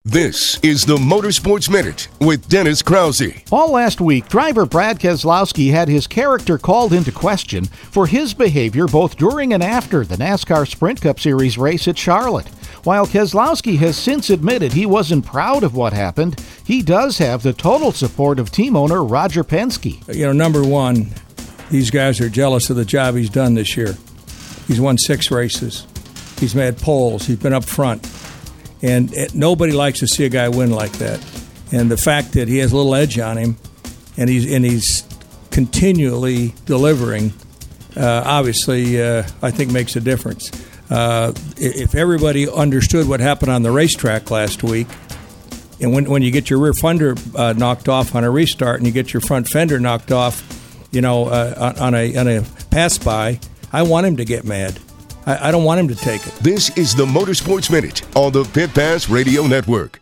This is the Motorsports Minute with Dennis Krause. All last week, driver Brad Keselowski had his character called into question for his behavior both during and after the NASCAR Sprint Cup Series race at Charlotte. While Keselowski has since admitted he wasn't proud of what happened, he does have the total support of team owner Roger Penske. Number one, these guys are jealous of the job he's done this year. He's won 6 races. He's made poles. He's been up front. And nobody likes to see a guy win like that. And the fact that he has a little edge on him, and he's continually delivering, obviously, I think makes a difference. If everybody understood what happened on the racetrack last week, and when you get your rear fender knocked off on a restart, and you get your front fender knocked off, on a pass by, I want him to get mad. I don't want him to take it. This is the Motorsports Minute on the Pit Pass Radio Network.